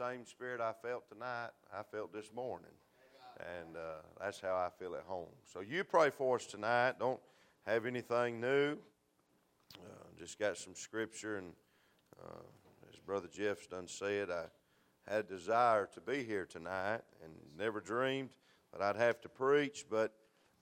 same spirit I felt tonight, I felt this morning. And that's how I feel at home. So you pray for us tonight. Don't have anything new. Just got some scripture. And as Brother Jeff's done said, I had a desire to be here tonight and never dreamed that I'd have to preach. But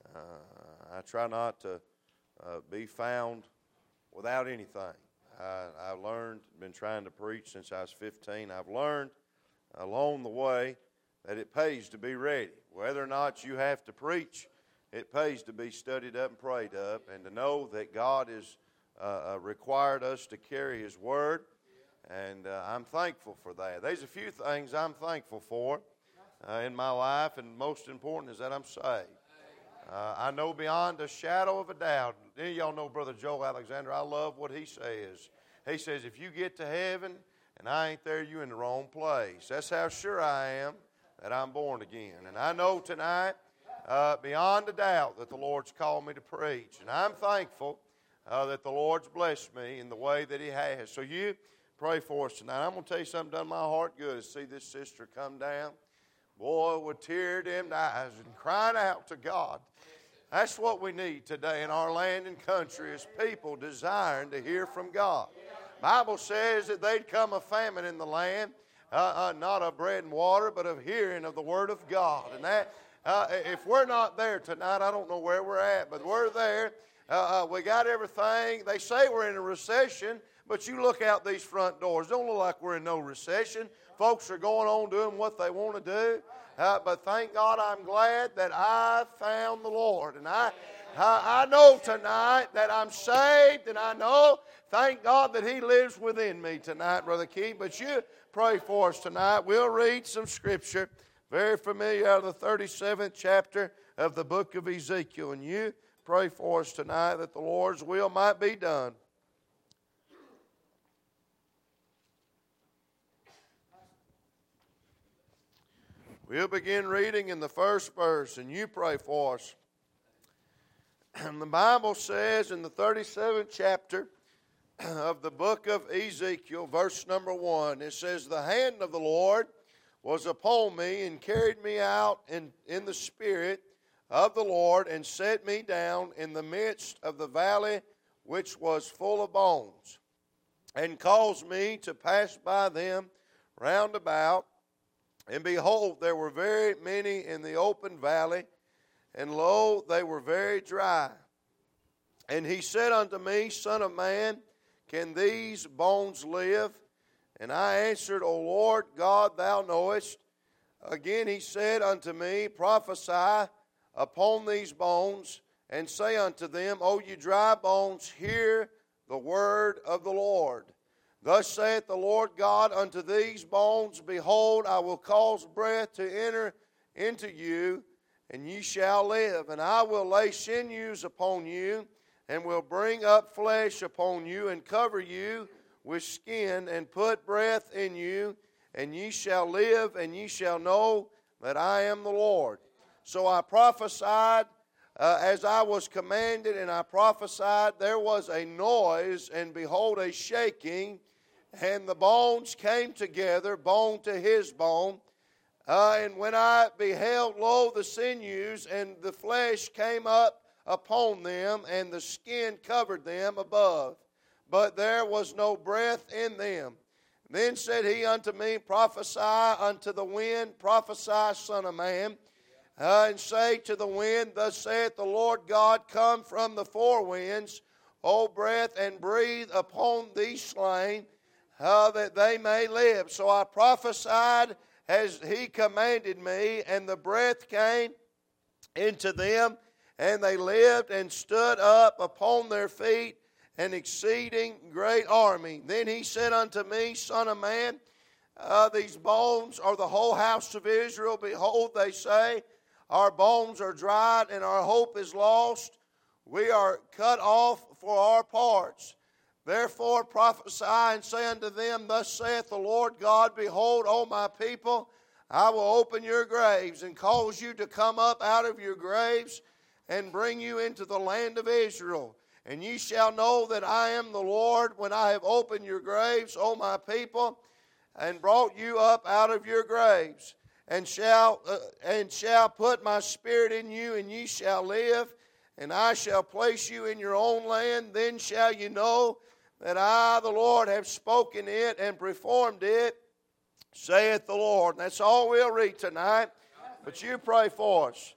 I try not to be found without anything. I learned, been trying to preach since I was 15. I've learned along the way that it pays to be ready. Whether or not you have to preach, it pays to be studied up and prayed up, and to know that God has required us to carry His Word, and I'm thankful for that. There's a few things I'm thankful for in my life, and most important is that I'm saved. I know beyond a shadow of a doubt, any of y'all know Brother Joel Alexander, I love what he says. He says, if you get to heaven and I ain't there, you're in the wrong place. That's how sure I am that I'm born again. And I know tonight, beyond a doubt, that the Lord's called me to preach. And I'm thankful that the Lord's blessed me in the way that He has. So you pray for us tonight. I'm going to tell you something done my heart good to see this sister come down. Boy, with tear-dimmed eyes and crying out to God. That's what we need today in our land and country, is people desiring to hear from God. Bible says that there'd come a famine in the land, not of bread and water, but of hearing of the Word of God. And that, if we're not there tonight, I don't know where we're at, but we're there. We got everything. They say we're in a recession, but you look out these front doors. Don't look like we're in no recession. Folks are going on doing what they want to do. But thank God, I'm glad that I found the Lord. And I know tonight that I'm saved, and I know, thank God, that He lives within me tonight, Brother Keith. But you pray for us tonight. We'll read some scripture, very familiar, out of the 37th chapter of the book of Ezekiel. And you pray for us tonight that the Lord's will might be done. We'll begin reading in the first verse, and you pray for us. And the Bible says in the 37th chapter of the book of Ezekiel, verse number 1, it says, the hand of the Lord was upon me and carried me out in the spirit of the Lord and set me down in the midst of the valley which was full of bones, and caused me to pass by them round about. And behold, there were very many in the open valley, and lo, they were very dry. And He said unto me, Son of man, can these bones live? And I answered, O Lord God, Thou knowest. Again He said unto me, Prophesy upon these bones, and say unto them, O ye dry bones, hear the word of the Lord. Thus saith the Lord God unto these bones, Behold, I will cause breath to enter into you, and ye shall live. And I will lay sinews upon you, and will bring up flesh upon you, and cover you with skin, and put breath in you, and ye shall live, and ye shall know that I am the Lord. So I prophesied as I was commanded, and I prophesied. There was a noise, and behold, a shaking, and the bones came together, bone to his bone. And when I beheld, lo, the sinews and the flesh came up upon them, and the skin covered them above, but there was no breath in them. Then said He unto me, Prophesy unto the wind, prophesy, Son of man, and say to the wind, Thus saith the Lord God, Come from the four winds, O breath, and breathe upon these slain, that they may live. So I prophesied as He commanded me, and the breath came into them, and they lived and stood up upon their feet, an exceeding great army. Then He said unto me, Son of man, these bones are the whole house of Israel. Behold, they say, Our bones are dried, and our hope is lost. We are cut off for our parts. Therefore prophesy and say unto them, Thus saith the Lord God, Behold, O my people, I will open your graves, and cause you to come up out of your graves, and bring you into the land of Israel. And ye shall know that I am the Lord, when I have opened your graves, O my people, and brought you up out of your graves, and shall put my spirit in you, and ye shall live, and I shall place you in your own land. Then shall you know that I, the Lord, have spoken it and performed it, saith the Lord. And that's all we'll read tonight. But you pray for us,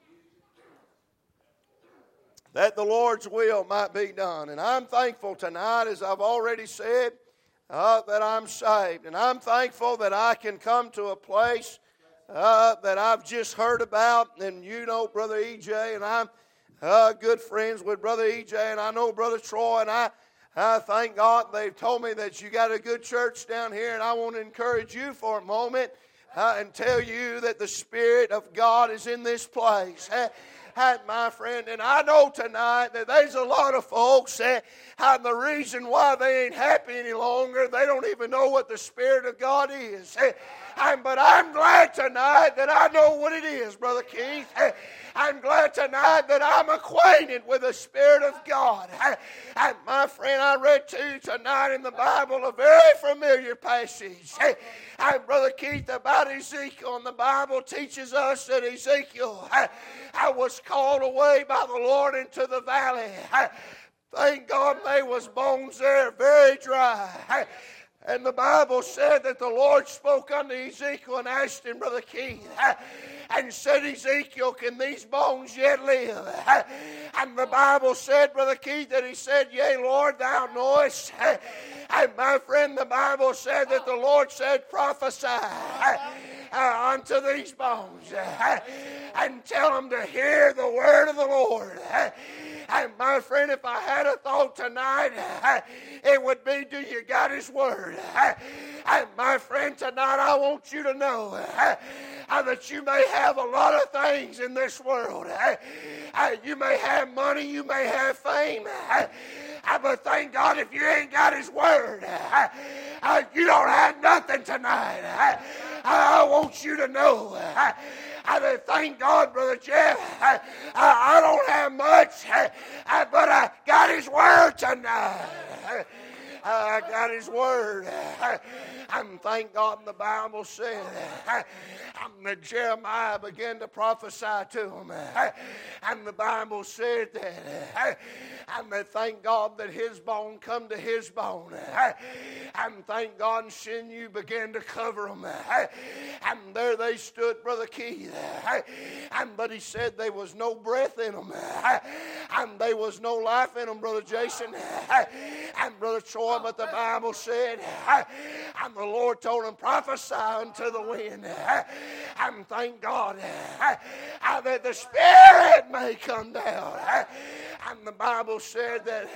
that the Lord's will might be done. And I'm thankful tonight, as I've already said, that I'm saved. And I'm thankful that I can come to a place that I've just heard about. And you know Brother E.J., and I'm good friends with Brother E.J., and I know Brother Troy, and I thank God they've told me that you got a good church down here, and I want to encourage you for a moment and tell you that the Spirit of God is in this place. My friend, and I know tonight that there's a lot of folks the reason why they ain't happy any longer, they don't even know what the Spirit of God is. But I'm glad tonight that I know what it is, Brother Keith. I'm glad tonight that I'm acquainted with the Spirit of God. And my friend, I read to you tonight in the Bible a very familiar passage. Brother Keith, about Ezekiel, and the Bible teaches us that Ezekiel was called away by the Lord into the valley. Thank God there was bones there, very dry. And the Bible said that the Lord spoke unto Ezekiel and asked him, Brother Keith, and said, Ezekiel, can these bones yet live? And the Bible said, Brother Keith, that he said, Yea, Lord, thou knowest. And my friend, the Bible said that the Lord said, prophesy unto these bones and tell them to hear the word of the Lord. And my friend, if I had a thought tonight, it would be, do you got His Word? And my friend, tonight I want you to know that you may have a lot of things in this world. You may have money, you may have fame. But thank God if you ain't got His Word, you don't have nothing tonight. I want you to know thank God, Brother Jeff, I don't have much, but I got His Word tonight. I got His Word. And thank God the Bible said that Jeremiah began to prophesy to him. And the Bible said that, and that thank God that his bone come to his bone. And thank God and sinew began to cover them. And there they stood, Brother Keith. But he said there was no breath in them. And there was no life in them, Brother Jason. And Brother Troy, but the Bible said, and the Lord told him, prophesy unto the wind. And thank God that the Spirit may come down. And the Bible said that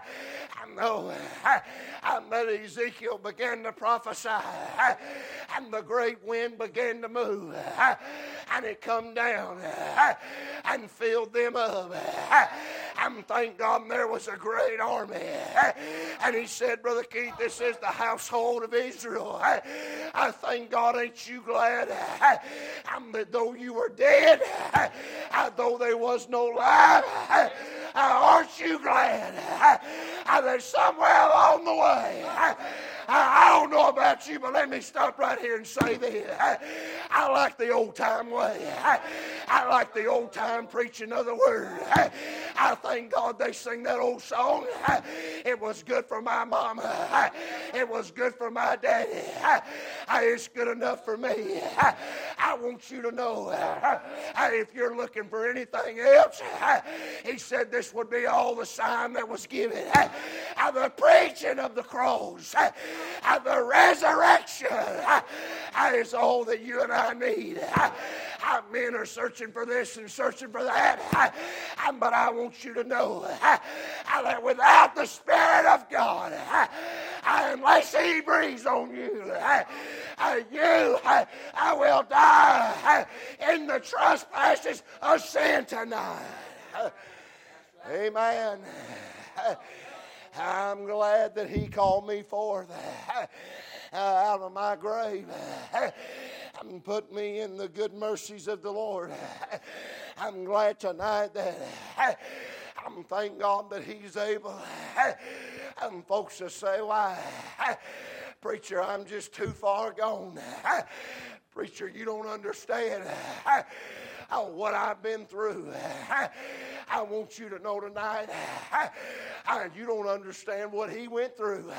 that Ezekiel began to prophesy, and the great wind began to move, and it come down and filled them up. And thank God there was a great army. And he said, Brother Keith, this is the household of Israel. I thank God, ain't you glad that though you were dead, though there was no life, aren't you glad that somewhere along the way, I don't know about you, but let me stop right here and say this. I like the old-time way. I like the old-time preaching of the Word. I thank God they sing that old song. It was good for my mama. It was good for my daddy. It's good enough for me. I want you to know, if you're looking for anything else, he said this would be all the sign that was given. The preaching of the cross, the resurrection is all that you and I need. Men are searching for this and searching for that. But I want you to know that without the Spirit of God, unless He breathes on you, you will die in the trespasses of sin tonight. Amen. I'm glad that He called me forth out of my grave and put me in the good mercies of the Lord. I'm glad tonight that I'm thank God that He's able. And folks will say, why? Preacher, I'm just too far gone. Preacher, you don't understand what I've been through. I want you to know tonight, you don't understand what he went through.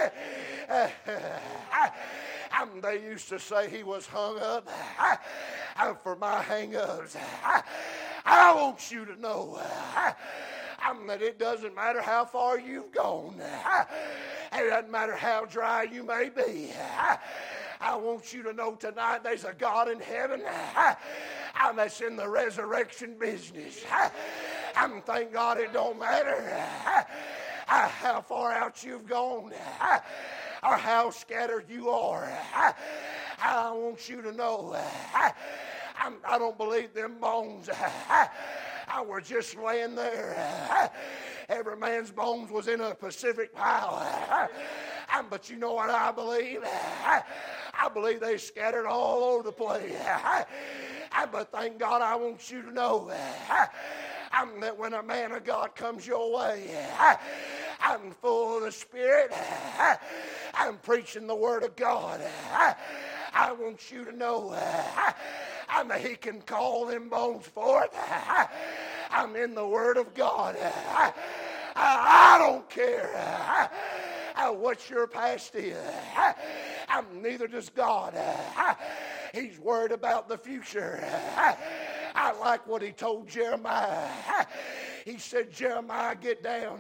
They used to say he was hung up for my hang-ups. I want you to know that it doesn't matter how far you've gone. It doesn't matter how dry you may be. I want you to know tonight there's a God in heaven that's in the resurrection business. Thank God it don't matter how far out you've gone or how scattered you are. I want you to know I don't believe them bones were just laying there. Every man's bones was in a Pacific pile. But you know what I believe? I believe they scattered all over the place. But thank God, I want you to know that when a man of God comes your way, I'm full of the Spirit. I'm preaching the Word of God. I want you to know that he can call them bones forth. I'm in the Word of God. I don't care what your past is. Neither does God. He's worried about the future. I like what he told Jeremiah. He said, Jeremiah, get down.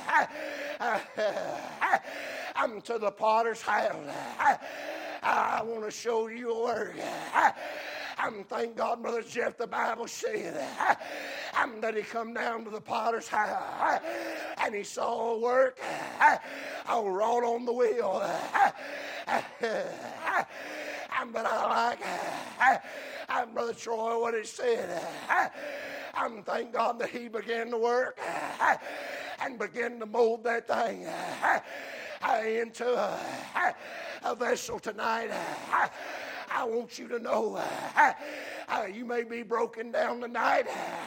I'm to the potter's house. I want to show you a work. Thank God, Brother Jeff, the Bible said that he come down to the potter's house and he saw a work wrought on the wheel. But I like Brother Troy, what it said. Thank God that he began to work and began to mold that thing into a vessel tonight. I want you to know you may be broken down tonight.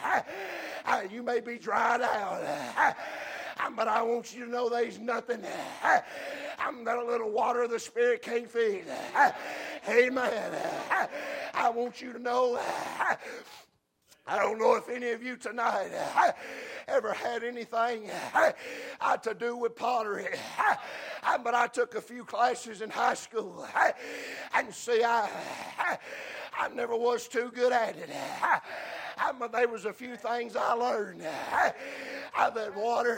You may be dried out. But I want you to know there's nothing that a little water of the Spirit can't feed. Amen. I want you to know, I don't know if any of you tonight ever had anything to do with pottery. But I took a few classes in high school. And see, I never was too good at it. But there was a few things I learned. That water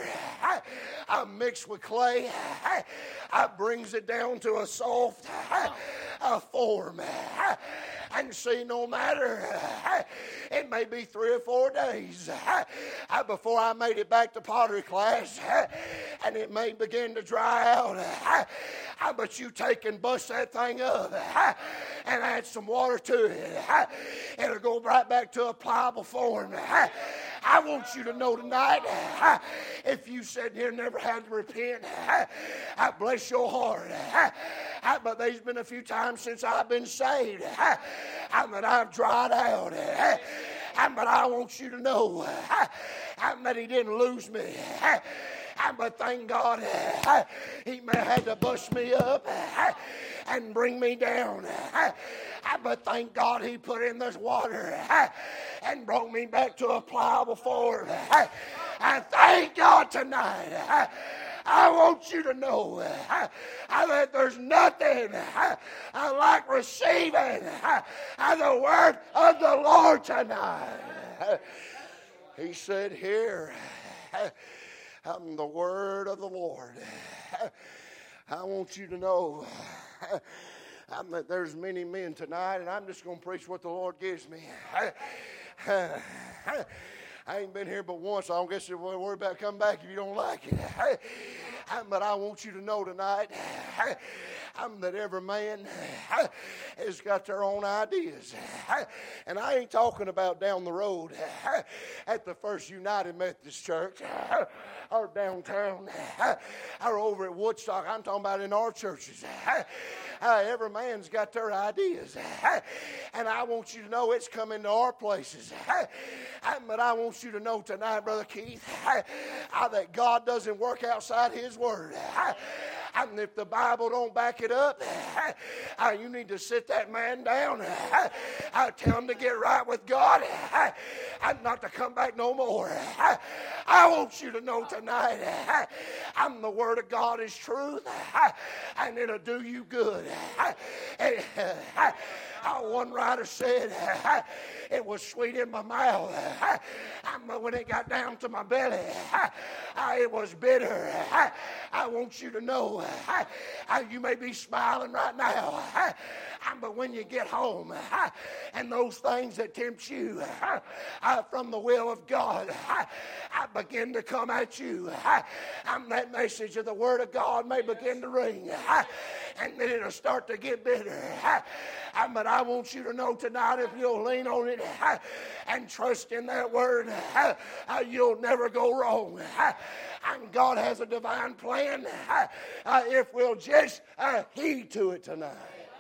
mixed with clay brings it down to a soft form. And see, no matter, it may be 3 or 4 days before I made it back to pottery class, and it may begin to dry out. But you take and bust that thing up and add some water to it. It'll go right back to a pliable form. I want you to know tonight, if you sitting here never had to repent, I bless your heart. But there's been a few times since I've been saved that I've dried out. But I want you to know that he didn't lose me. But thank God he may have had to bust me up and bring me down. But thank God he put in this water and brought me back to a pliable form. And thank God tonight. I want you to know that there's nothing like receiving the word of the Lord tonight. He said here, the word of the Lord. I want you to know that there's many men tonight, and I'm just going to preach what the Lord gives me. I ain't been here but once, so I don't guess you'll worry about coming back if you don't like it. But I want you to know tonight that every man has got their own ideas. And I ain't talking about down the road at the First United Methodist Church or downtown or over at Woodstock. I'm talking about in our churches. Every man's got their ideas. And I want you to know it's coming to our places. But I want you to know tonight, Brother Keith, that God doesn't work outside His Word. And if the Bible don't back it up, you need to sit that man down. Tell him to get right with God and not to come back no more. I want you to know tonight, the Word of God is truth, and it'll do you good. One writer said, it was sweet in my mouth, but when it got down to my belly, it was bitter. I want you to know, you may be smiling right now, but when you get home, and those things that tempt you from the will of God begin to come at you, that message of the Word of God may begin to ring, and then it'll start to get bitter. But I want you to know tonight, if you'll lean on it and trust in that Word, you'll never go wrong. And God has a divine plan if we'll just heed to it tonight.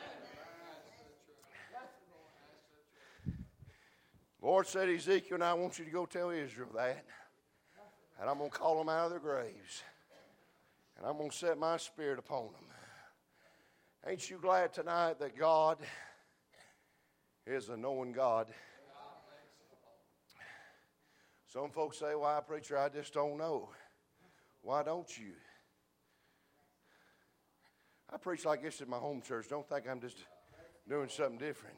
The Lord said, Ezekiel, and I want you to go tell Israel that. And I'm going to call them out of their graves. And I'm going to set my spirit upon them. Ain't you glad tonight that God is a knowing God? Some folks say, why, preacher, I just don't know. Why don't you? I preach like this at my home church. Don't think I'm just doing something different.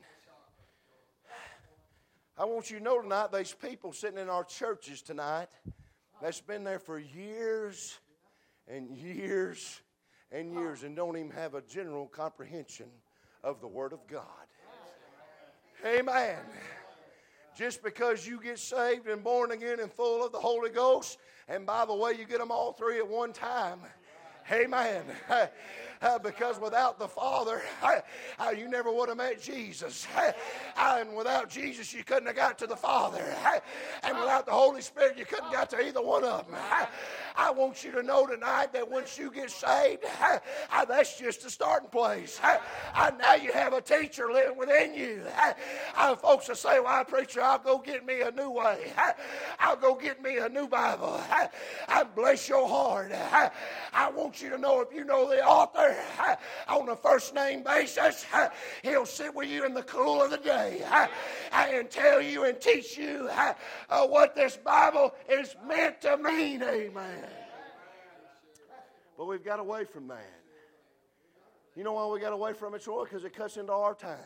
I want you to know tonight, there's people sitting in our churches tonight that's been there for years and years and years and don't even have a general comprehension of the Word of God. Amen. Just because you get saved and born again and full of the Holy Ghost, and by the way, you get them all three at one time. Amen. Because without the Father, you never would have met Jesus. And without Jesus, you couldn't have got to the Father. And without the Holy Spirit, you couldn't have got to either one of them. I want you to know tonight that once you get saved, that's just the starting place. Now you have a teacher living within you. Folks will say, well, preacher, I'll go get me a new way. I'll go get me a new Bible. Bless your heart. I want you to know, if you know the author on a first name basis, he'll sit with you in the cool of the day and tell you and teach you what this Bible is meant to mean. Amen. But we've got away from that. You know why we got away from it, Troy? Because it cuts into our time.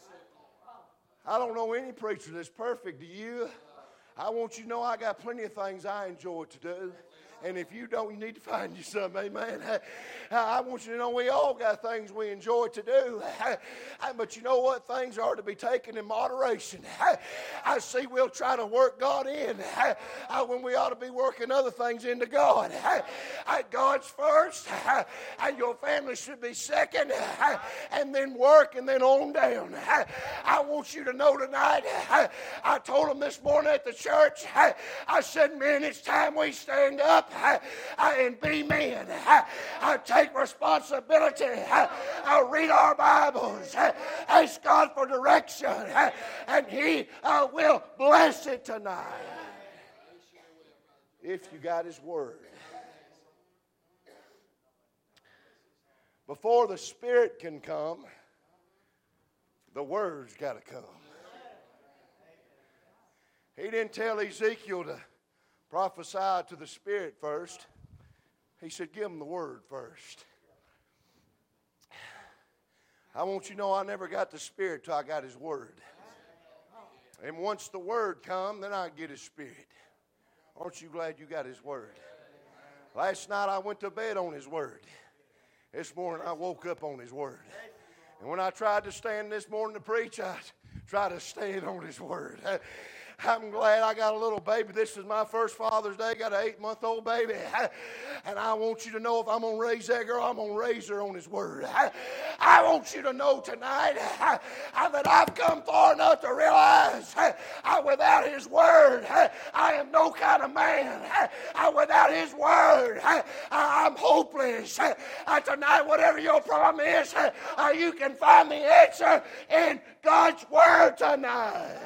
I don't know any preacher that's perfect. Do you? I want you to know I got plenty of things I enjoy to do. And if you don't, you need to find you some, amen. I want you to know we all got things we enjoy to do. But you know what? Things are to be taken in moderation. I see we'll try to work God in when we ought to be working other things into God. God's first, and your family should be second, and then work, and then on down. I want you to know tonight, I told them this morning at the church, I said, men, it's time we stand up and be men. Take responsibility. Read our Bibles. Ask God for direction, and He will bless it tonight. If you got His Word. Before the Spirit can come, the Word's got to come. He didn't tell Ezekiel to prophesy to the Spirit first. He said, give him the Word first. I want you to know I never got the Spirit till I got His Word. And once the Word come, then I get His Spirit. Aren't you glad you got His Word? Last night I went to bed on His Word. This morning I woke up on His Word. And when I tried to stand this morning to preach, I tried to stand on His Word. I'm glad I got a little baby. This is my first Father's Day. Got an 8-month-old baby. And I want you to know, if I'm going to raise that girl, I'm going to raise her on His Word. I want you to know tonight that I've come far enough to realize without His Word, I am no kind of man. Without His Word, I'm hopeless. Tonight, whatever your problem is, you can find the answer in God's Word tonight.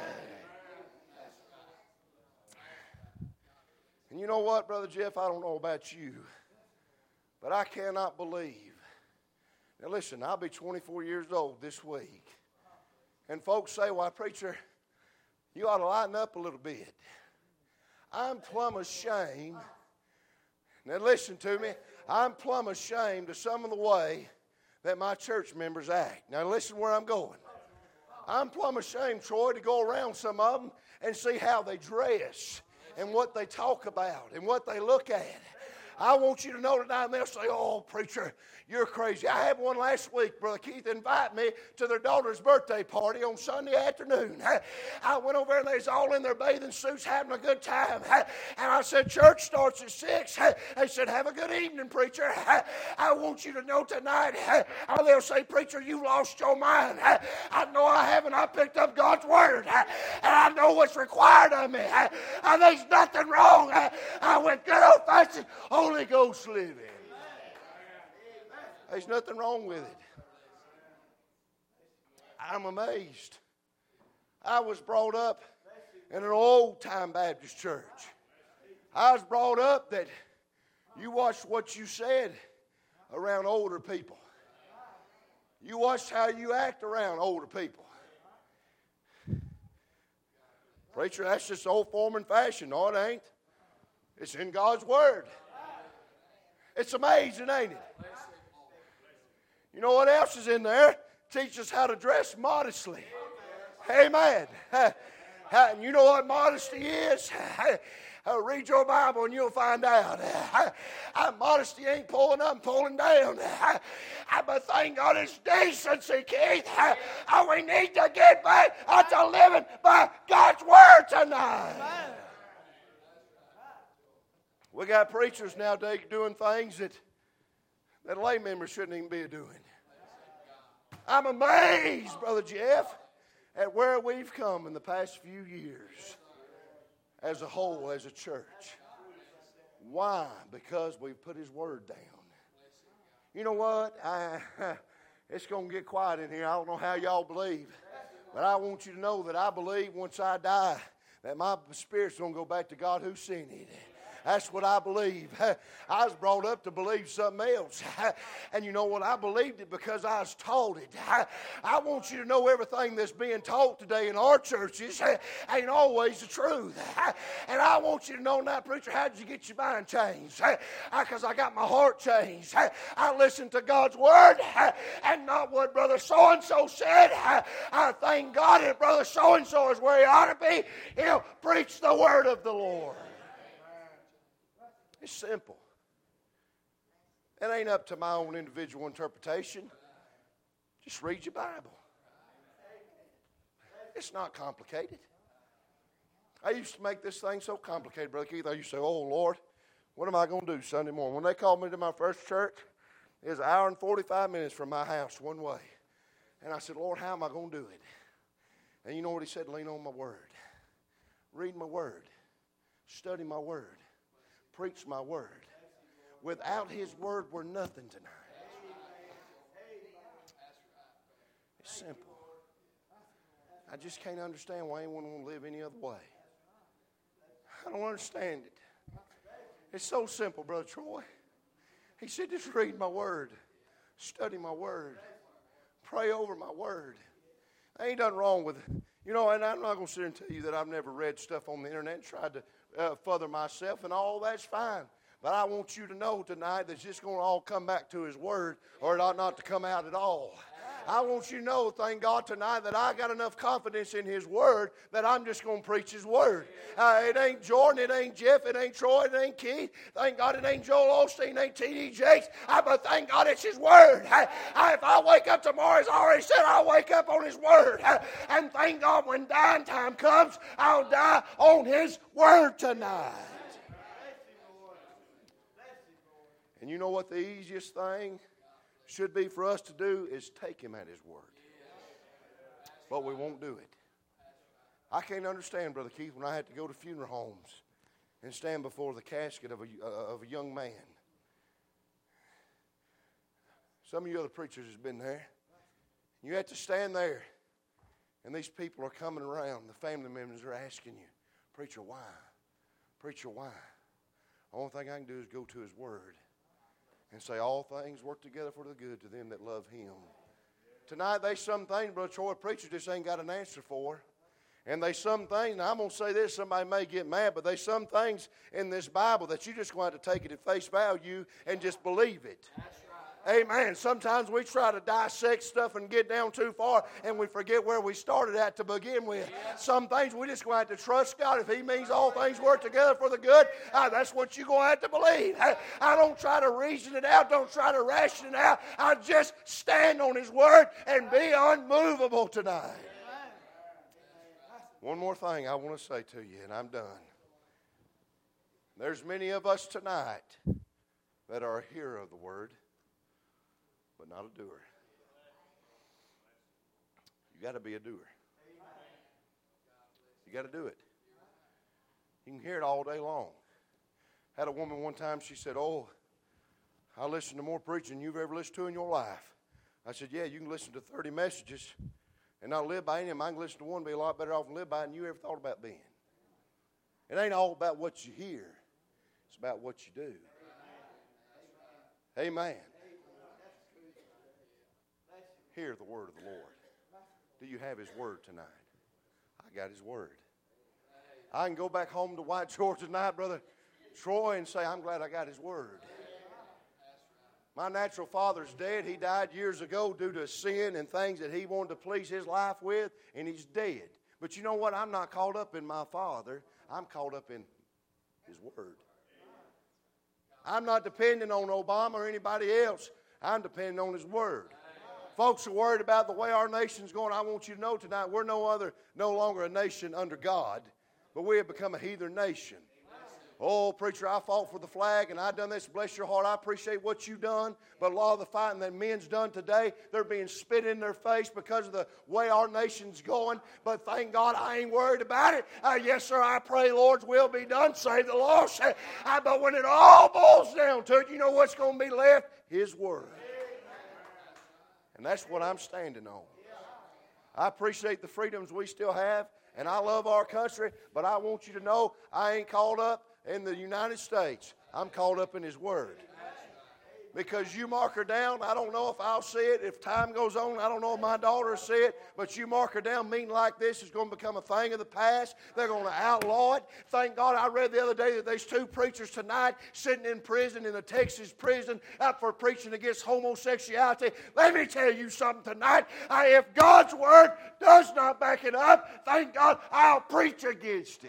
And you know what, Brother Jeff, I don't know about you, but I cannot believe Now listen, I'll be 24 years old this week. And folks say, "Why, preacher, you ought to lighten up a little bit." I'm plumb ashamed. Now listen to me. I'm plumb ashamed of some of the way that my church members act. Now listen where I'm going. I'm plumb ashamed, Troy, to go around some of them and see how they dress and what they talk about and what they look at. I want you to know tonight, and they'll say, "Oh, preacher, you're crazy." I had one last week, Brother Keith, invite me to their daughter's birthday party on Sunday afternoon. I went over there, and they was all in their bathing suits having a good time. And I said, "Church starts at 6. They said, "Have a good evening, preacher." I want you to know tonight, they'll say, "Preacher, you lost your mind." I know I haven't. I picked up God's Word, and I know what's required of me. There's nothing wrong. I went good old-fashioned Holy Ghost living. There's nothing wrong with it. I'm amazed. I was brought up in an old-time Baptist church. I was brought up that you watched what you said around older people. You watched how you act around older people. Preacher, that's just old form and fashion. No, it ain't. It's in God's Word. It's amazing, ain't it? You know what else is in there? Teach us how to dress modestly. Amen. And you know what modesty is? Read your Bible and you'll find out. Modesty ain't pulling up and pulling down. But thank God it's decency, Keith. We need to get back to living by God's Word tonight. We got preachers nowadays doing things that lay members shouldn't even be doing. I'm amazed, Brother Jeff, at where we've come in the past few years as a whole, as a church. Why? Because we've put His Word down. You know what? It's going to get quiet in here. I don't know how y'all believe, but I want you to know that I believe once I die that my spirit's going to go back to God who sent it. That's what I believe. I was brought up to believe something else. And you know what? I believed it because I was taught it. I want you to know everything that's being taught today in our churches ain't always the truth. And I want you to know now, preacher, how did you get your mind changed? Because I got my heart changed. I listened to God's Word and not what Brother so-and-so said. I thank God that Brother so-and-so is where he ought to be. He'll preach the Word of the Lord. It's simple. It ain't up to my own individual interpretation. Just read your Bible. It's not complicated. I used to make this thing so complicated, Brother Keith. I used to say, "Oh, Lord, what am I going to do Sunday morning?" When they called me to my first church, it was an hour and 45 minutes from my house one way. And I said, "Lord, how am I going to do it?" And you know what He said? Lean on my Word. Read my Word. Study my Word. Preach my Word. Without His Word, we're nothing tonight. It's simple. I just can't understand why anyone want to live any other way. I don't understand it. It's so simple, Brother Troy. He said, just read my Word. Study my Word. Pray over my Word. There ain't nothing wrong with it. You know, and I'm not going to sit here and tell you that I've never read stuff on the internet and tried to further myself, and all that's fine. But I want you to know tonight that it's just going to all come back to His Word, or it ought not to come out at all. I want you to know, thank God tonight, that I got enough confidence in His Word that I'm just going to preach His Word. It ain't Jordan, it ain't Jeff, it ain't Troy, it ain't Keith. Thank God it ain't Joel Osteen, it ain't T.D. Jakes. But thank God it's His Word. If I wake up tomorrow, as I already said, I'll wake up on His Word. And thank God when dying time comes, I'll die on His Word tonight. And you know what the easiest thing should be for us to do is take Him at His Word. But we won't do it. I can't understand, Brother Keith, when I had to go to funeral homes and stand before the casket of a young man. Some of you other preachers has been there. You have to stand there, and these people are coming around. The family members are asking you, "Preacher, why? Preacher, why?" The only thing I can do is go to His Word and say, all things work together for the good to them that love Him. Tonight, there's some things, Brother Troy, preachers just ain't got an answer for. And there's some things, now I'm going to say this, somebody may get mad, but there's some things in this Bible that you just going to have to take it at face value and just believe it. Amen. Sometimes we try to dissect stuff and get down too far, and we forget where we started at to begin with. Some things we just going to have to trust God. If He means all things work together for the good, that's what you're going to have to believe. I don't try to reason it out. Don't try to ration it out. I just stand on His Word and be unmovable tonight. One more thing I want to say to you, and I'm done. There's many of us tonight that are a hearer of the Word, but not a doer. You got to be a doer. You got to do it. You can hear it all day long. Had a woman one time, she said, oh, I listen to more preaching than you've ever listened to in your life. I said, yeah, you can listen to 30 messages and not live by any of them. I can listen to one and be a lot better off and live by it than you ever thought about being. It ain't all about what you hear. It's about what you do. Amen. Hear the word of the Lord. Do you have His word tonight? I got His word. I can go back home to White Georgia tonight, Brother Troy, and say, I'm glad I got His word. My natural father's dead. He died years ago due to sin and things that he wanted to please his life with, and he's dead. But you know what? I'm not caught up in my father. I'm caught up in His word. I'm not depending on Obama or anybody else. I'm depending on His word. Folks are worried about the way our nation's going. I want you to know tonight we're no longer a nation under God, but we have become a heathen nation. Oh, preacher, I fought for the flag and I done this. Bless your heart, I appreciate what you done. But a lot of the fighting that men's done today, they're being spit in their face because of the way our nation's going. But thank God I ain't worried about it. Yes, sir, I pray Lord's will be done. Save the lost. But when it all boils down to it, you know what's going to be left? His word. And that's what I'm standing on. I appreciate the freedoms we still have, and I love our country, but I want you to know I ain't caught up in the United States. I'm caught up in His word. Because you mark her down, I don't know if I'll see it. If time goes on, I don't know if my daughter will see it. But you mark her down, meeting like this is going to become a thing of the past. They're going to outlaw it. Thank God I read the other day that there's 2 preachers tonight sitting in prison, in a Texas prison, up for preaching against homosexuality. Let me tell you something tonight. If God's word does not back it up, thank God I'll preach against it.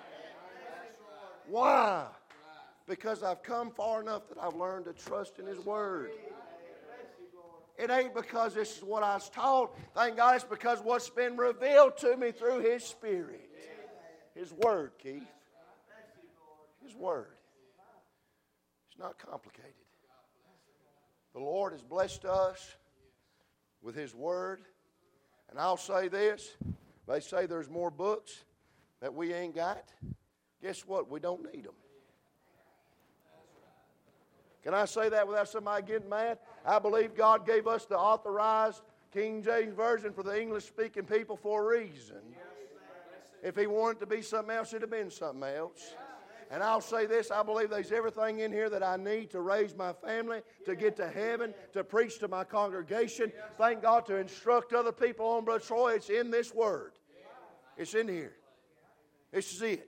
Why? Because I've come far enough that I've learned to trust in His word. It ain't because this is what I was taught. Thank God it's because what's been revealed to me through His Spirit. His word, Keith. His word. It's not complicated. The Lord has blessed us with His word. And I'll say this. They say there's more books that we ain't got. Guess what? We don't need them. Can I say that without somebody getting mad? I believe God gave us the authorized King James Version for the English-speaking people for a reason. If He wanted to be something else, it would have been something else. And I'll say this, I believe there's everything in here that I need to raise my family, to get to heaven, to preach to my congregation. Thank God, to instruct other people on, Brother Troy. It's in this word. It's in here. This is it.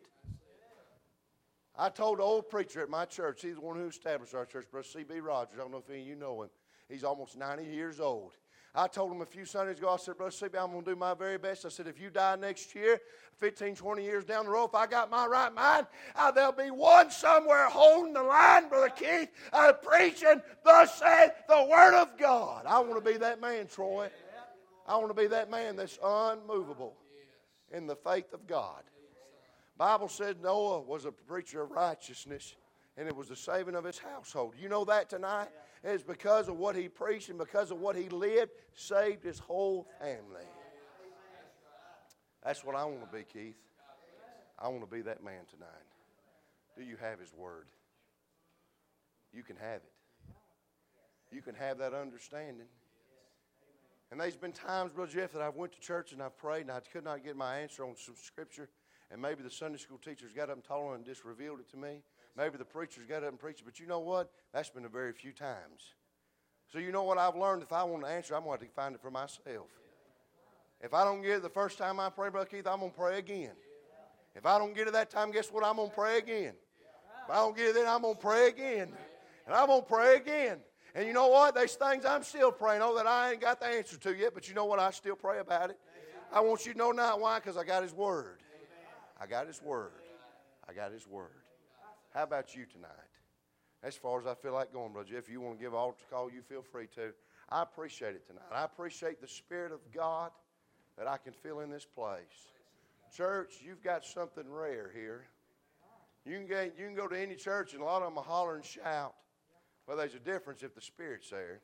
I told the old preacher at my church, he's the one who established our church, Brother C.B. Rogers. I don't know if any of you know him. He's almost 90 years old. I told him a few Sundays ago, I said, Brother C.B., I'm going to do my very best. I said, if you die next year, 15, 20 years down the road, if I got my right mind, there'll be one somewhere holding the line, Brother Keith, preaching, thus saith the Word of God. I want to be that man, Troy. I want to be that man that's unmovable in the faith of God. Bible said Noah was a preacher of righteousness, and it was the saving of his household. You know that tonight? It's because of what he preached and because of what he lived, saved his whole family. That's what I want to be, Keith. I want to be that man tonight. Do you have His word? You can have it. You can have that understanding. And there's been times, Brother Jeff, that I've went to church and I've prayed and I could not get my answer on some scripture. And maybe the Sunday school teachers got up and told them and just revealed it to me. Maybe the preacher's got up and preached, but you know what? That's been a very few times. So you know what I've learned? If I want to answer, I'm going to have to find it for myself. If I don't get it the first time I pray, Brother Keith, I'm going to pray again. If I don't get it that time, guess what? I'm going to pray again. If I don't get it then, I'm going to pray again. And I'm going to pray again. And you know what? There's things I'm still praying on that I ain't got the answer to yet, but you know what? I still pray about it. I want you to know now why, because I got His Word. I got His Word. I got His Word. How about you tonight? As far as I feel like going, Brother Jeff, if you want to give an altar call, you feel free to. I appreciate it tonight. I appreciate the Spirit of God that I can feel in this place. Church, you've got something rare here. You can go to any church and a lot of them will holler and shout. Well, there's a difference if the Spirit's there.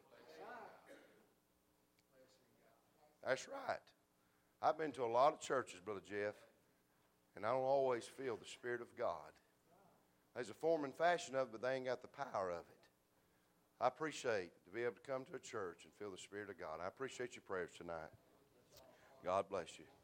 That's right. I've been to a lot of churches, Brother Jeff, and I don't always feel the Spirit of God. There's a form and fashion of it, but they ain't got the power of it. I appreciate to be able to come to a church and feel the Spirit of God. I appreciate your prayers tonight. God bless you.